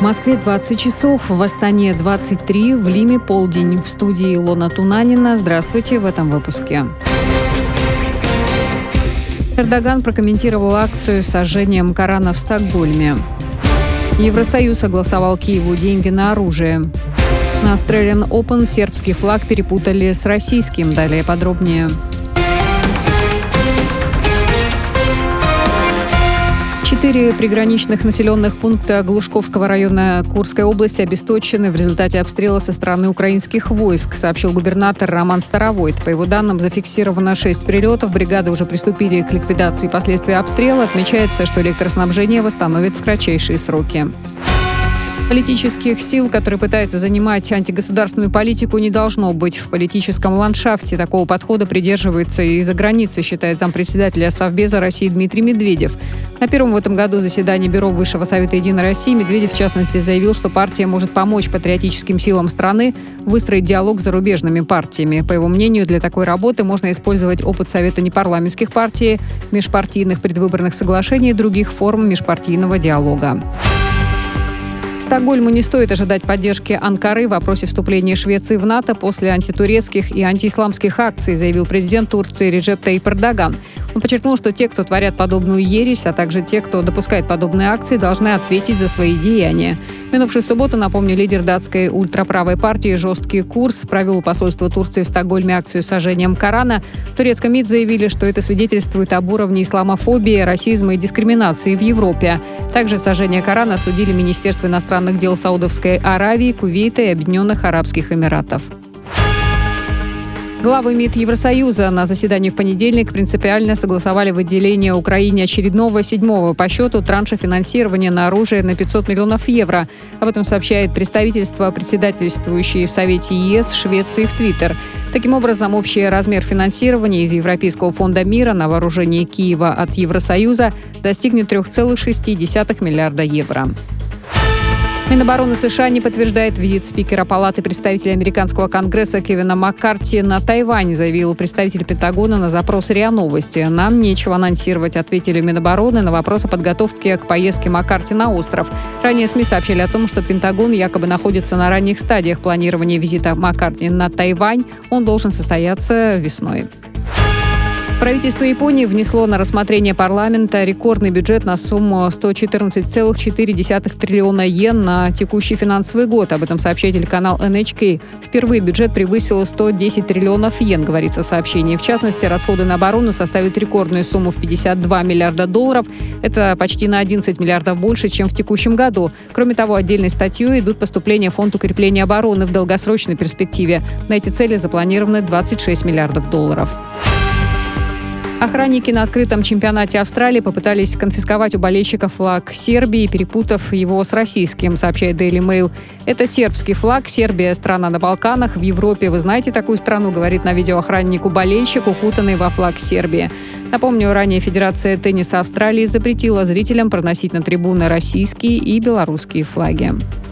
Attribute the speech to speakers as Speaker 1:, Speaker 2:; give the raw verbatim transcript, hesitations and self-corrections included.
Speaker 1: В Москве двадцать часов, в Астане двадцать три, в Лиме полдень. В студии Илона Тунанина. Здравствуйте в этом выпуске. Эрдоган прокомментировал акцию с сожжением Корана в Стокгольме. Евросоюз согласовал Киеву деньги на оружие. На Australian Open сербский флаг перепутали с российским. Далее подробнее. Четыре приграничных населенных пункта Глушковского района Курской области обесточены в результате обстрела со стороны украинских войск, сообщил губернатор Роман Старовойт. По его данным, зафиксировано шесть прилетов. Бригады уже приступили к ликвидации последствий обстрела. Отмечается, что электроснабжение восстановят в кратчайшие сроки. Политических сил, которые пытаются занимать антигосударственную политику, не должно быть в политическом ландшафте. Такого подхода придерживается и за границей, считает зампредседателя Совбеза России Дмитрий Медведев. На первом в этом году заседании Бюро Высшего Совета Единой России Медведев, в частности, заявил, что партия может помочь патриотическим силам страны выстроить диалог с зарубежными партиями. По его мнению, для такой работы можно использовать опыт Совета непарламентских партий, межпартийных предвыборных соглашений и других форм межпартийного диалога. Стокгольму не стоит ожидать поддержки Анкары в вопросе вступления Швеции в НАТО после антитурецких и антиисламских акций, заявил президент Турции Реджеп Тайип Эрдоган. Он подчеркнул, что те, кто творят подобную ересь, а также те, кто допускает подобные акции, должны ответить за свои деяния. В минувшую субботу, напомню, лидер датской ультраправой партии «Жесткий курс» провел у посольства Турции в Стокгольме акцию с сожжением Корана. В турецком МИД заявили, что это свидетельствует об уровне исламофобии, расизма и дискриминации в Европе. Также сожжение Корана осудили Министерство иностранных дел Саудовской Аравии, Кувейта и Объединенных Арабских Эмиратов. Главы МИД Евросоюза на заседании в понедельник принципиально согласовали выделение Украине очередного седьмого по счету транша финансирования на оружие на пятьсот миллионов евро. Об этом сообщает представительство, председательствующее в Совете ЕС Швеции в Твиттер. Таким образом, общий размер финансирования из Европейского фонда мира на вооружение Киева от Евросоюза достигнет три целых шесть десятых миллиарда евро. Минобороны США не подтверждает визит спикера Палаты представителей Американского конгресса Кевина Маккарти на Тайвань, заявил представитель Пентагона на запрос РИА Новости. «Нам нечего анонсировать», — ответили Минобороны на вопрос о подготовке к поездке Маккарти на остров. Ранее СМИ сообщили о том, что Пентагон якобы находится на ранних стадиях планирования визита Маккарти на Тайвань. Он должен состояться весной. Правительство Японии внесло на рассмотрение парламента рекордный бюджет на сумму сто четырнадцать целых четыре десятых триллиона йен на текущий финансовый год. Об этом сообщает телеканал эн эйч кей. Впервые бюджет превысил сто десять триллионов йен, говорится в сообщении. В частности, расходы на оборону составят рекордную сумму в пятьдесят два миллиарда долларов. Это почти на одиннадцать миллиардов больше, чем в текущем году. Кроме того, отдельной статьей идут поступления в фонд укрепления обороны в долгосрочной перспективе. На эти цели запланированы двадцать шесть миллиардов долларов. Охранники на открытом чемпионате Австралии попытались конфисковать у болельщиков флаг Сербии, перепутав его с российским, сообщает Daily Mail. Это сербский флаг. Сербия – страна на Балканах. В Европе вы знаете такую страну, говорит на видео охраннику болельщик, укутанный во флаг Сербии. Напомню, ранее Федерация тенниса Австралии запретила зрителям проносить на трибуны российские и белорусские флаги.